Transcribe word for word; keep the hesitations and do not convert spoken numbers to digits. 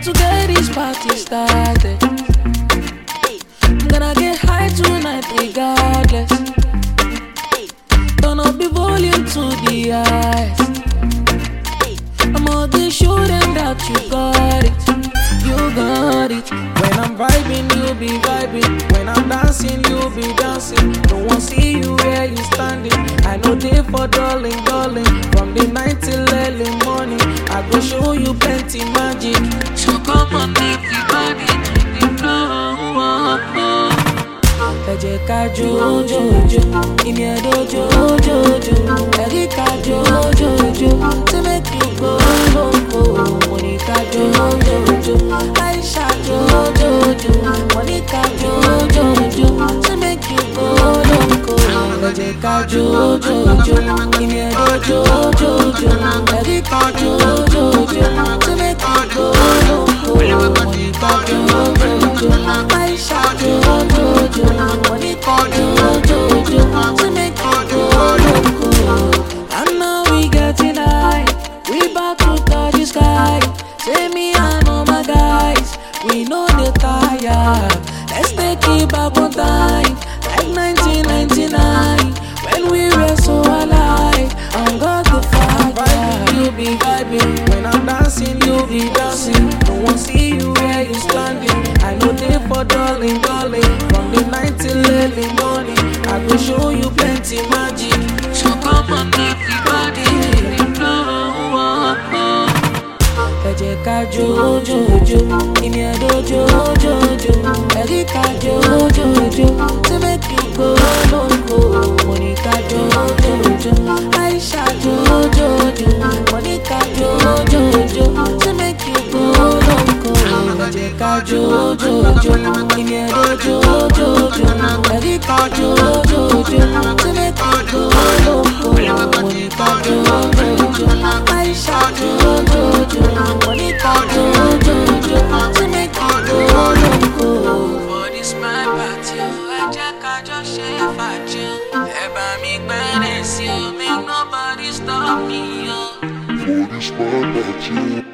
to get this party started. I'm gonna get high tonight regardless. Turn up the volume to the highest. I'm gonna show them that you got it. You got it. When I'm vibing, you'll be vibing. When I'm dancing, you'll be dancing. No one see you where you standing. I know they for darling, darling. From the night till early morning, I go show you plenty magic. So come on, everybody, to the floor. Ẹ jẹ́ ká jó jó jó, ìmì ẹ̀dọ́ jó jó jó. Ẹ rí ká jó jó jó, to make you go loco. Mo ní ká jó jó jó, Aisha jó jó jó. Mo ní ká jó jó jó, to make you go loco. Ẹ jẹ́ ká jó jó jó, ìmì ẹ̀dọ́ jó jó jó. Ẹ rí ká jó jó jó, to make you go loco. Mo ní ká jó jó jó, Aisha jó jó jó. Money call you, to make you go loco. And now we getting high, we about to touch the sky. Say me and all my guys, we know the tire. Let's take it back one time, like nineteen ninety-nine, when we were so alive. I'm got the fire. You be vibing, when I'm dancing, you be dancing. No one see you where you standing. I know they for darling, darling. From the night till early morning, I will show you plenty magic. So come on, everybody, ẹ jẹ́ ká jó jó jó, ìmì ẹ̀dọ́ jó jó jó. Ẹ rí ká jó jó jó, to make you go loco. Mo ní ká jó jó jó, Aisha jó jó jó. Mo ní ká jó jó jó, to make you go loco. Ẹ jẹ́ ká jó jó jó, ìmì ẹ̀dọ́ jó jó jó. Ẹ rí ká jó jó jó, to make you go loco. Mo ní ká jó jó jó, Aisha jó jó jó. Money call you, to make you go loco. For this my party, I just just share for you. Ever me balance you, make nobody stop me. For this my party.